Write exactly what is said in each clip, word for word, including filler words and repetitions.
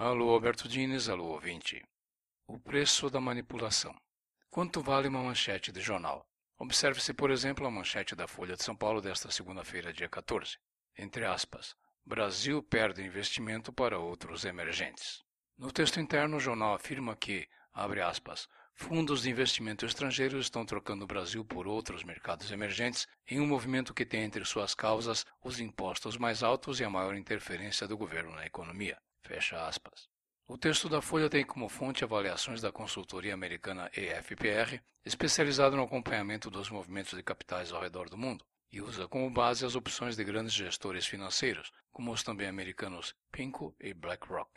Alô, Alberto Dines, alô, ouvinte. O preço da manipulação. Quanto vale uma manchete de jornal? Observe-se, por exemplo, a manchete da Folha de São Paulo desta segunda-feira, dia quatorze. Entre aspas, Brasil perde investimento para outros emergentes. No texto interno, o jornal afirma que, abre aspas, fundos de investimento estrangeiros estão trocando o Brasil por outros mercados emergentes em um movimento que tem entre suas causas os impostos mais altos e a maior interferência do governo na economia. Fecha aspas. O texto da Folha tem como fonte avaliações da consultoria americana E F P R, especializada no acompanhamento dos movimentos de capitais ao redor do mundo, e usa como base as opções de grandes gestores financeiros, como os também americanos PIMCO e BlackRock.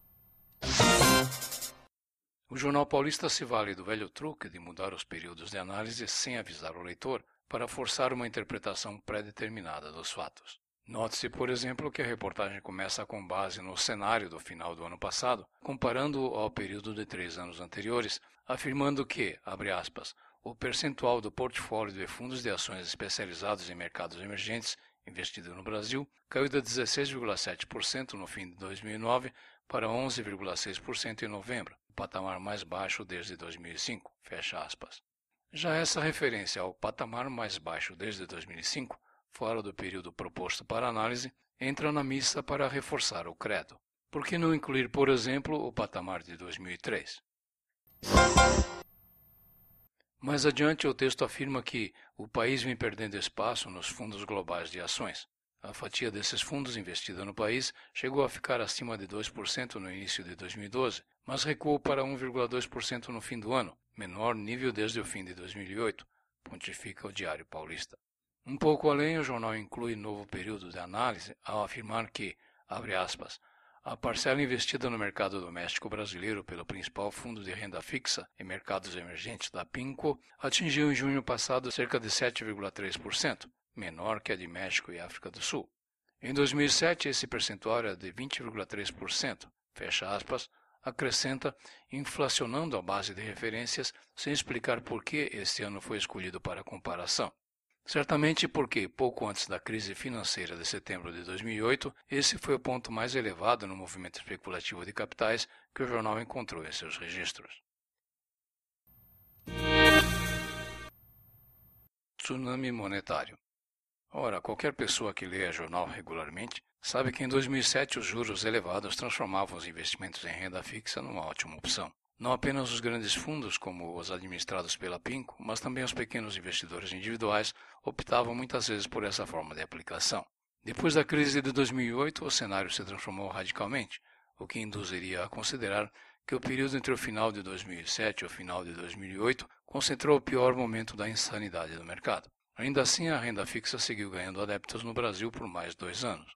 O Jornal Paulista se vale do velho truque de mudar os períodos de análise sem avisar o leitor para forçar uma interpretação pré-determinada dos fatos. Note-se, por exemplo, que a reportagem começa com base no cenário do final do ano passado, comparando-o ao período de três anos anteriores, afirmando que, abre aspas, o percentual do portfólio de fundos de ações especializados em mercados emergentes investido no Brasil caiu de dezesseis vírgula sete por cento no fim de dois mil e nove para onze vírgula seis por cento em novembro, o patamar mais baixo desde dois mil e cinco, fecha aspas. Já essa referência ao patamar mais baixo desde dois mil e cinco, fora do período proposto para análise, entra na missa para reforçar o credo. Por que não incluir, por exemplo, o patamar de dois mil e três? Mais adiante, o texto afirma que o país vem perdendo espaço nos fundos globais de ações. A fatia desses fundos investida no país chegou a ficar acima de dois por cento no início de dois mil e doze, mas recuou para um vírgula dois por cento no fim do ano, menor nível desde o fim de dois mil e oito, pontifica o Diário Paulista. Um pouco além, o jornal inclui novo período de análise ao afirmar que, abre aspas, a parcela investida no mercado doméstico brasileiro pelo principal fundo de renda fixa em mercados emergentes da PIMCO atingiu em junho passado cerca de sete vírgula três por cento, menor que a de México e África do Sul. Em dois mil e sete, esse percentual era de vinte vírgula três por cento, fecha aspas, acrescenta, inflacionando a base de referências sem explicar por que este ano foi escolhido para comparação. Certamente porque, pouco antes da crise financeira de setembro de dois mil e oito, esse foi o ponto mais elevado no movimento especulativo de capitais que o jornal encontrou em seus registros. Tsunami monetário. Ora, qualquer pessoa que leia jornal regularmente sabe que em dois mil e sete os juros elevados transformavam os investimentos em renda fixa numa ótima opção. Não apenas os grandes fundos, como os administrados pela PIMCO, mas também os pequenos investidores individuais optavam muitas vezes por essa forma de aplicação. Depois da crise de dois mil e oito, o cenário se transformou radicalmente, o que induziria a considerar que o período entre o final de dois mil e sete e o final de dois mil e oito concentrou o pior momento da insanidade do mercado. Ainda assim, a renda fixa seguiu ganhando adeptos no Brasil por mais dois anos.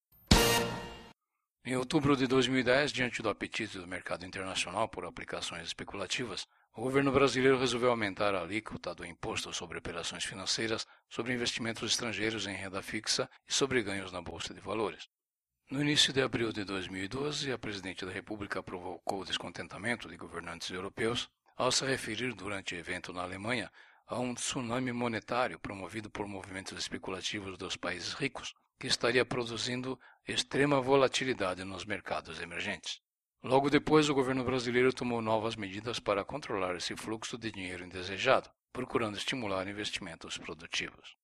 Em outubro de dois mil e dez, diante do apetite do mercado internacional por aplicações especulativas, o governo brasileiro resolveu aumentar a alíquota do imposto sobre operações financeiras, sobre investimentos estrangeiros em renda fixa e sobre ganhos na Bolsa de Valores. No início de abril de dois mil e doze, a presidente da República provocou o descontentamento de governantes europeus ao se referir durante evento na Alemanha a um tsunami monetário promovido por movimentos especulativos dos países ricos, que estaria produzindo extrema volatilidade nos mercados emergentes. Logo depois, o governo brasileiro tomou novas medidas para controlar esse fluxo de dinheiro indesejado, procurando estimular investimentos produtivos.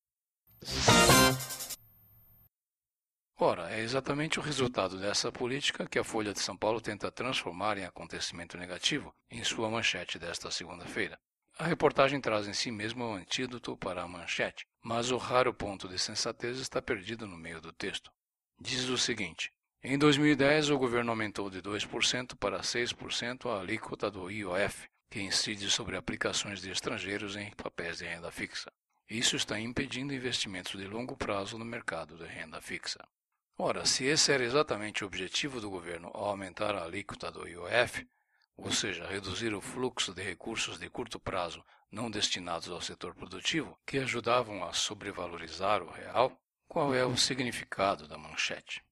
Ora, é exatamente o resultado dessa política que a Folha de São Paulo tenta transformar em acontecimento negativo em sua manchete desta segunda-feira. A reportagem traz em si mesmo o antídoto para a manchete, mas o raro ponto de sensatez está perdido no meio do texto. Diz o seguinte: em dois mil e dez, o governo aumentou de dois por cento para seis por cento a alíquota do I O F, que incide sobre aplicações de estrangeiros em papéis de renda fixa. Isso está impedindo investimentos de longo prazo no mercado de renda fixa. Ora, se esse era exatamente o objetivo do governo ao aumentar a alíquota do I O F, ou seja, reduzir o fluxo de recursos de curto prazo não destinados ao setor produtivo, que ajudavam a sobrevalorizar o real, qual é o significado da manchete?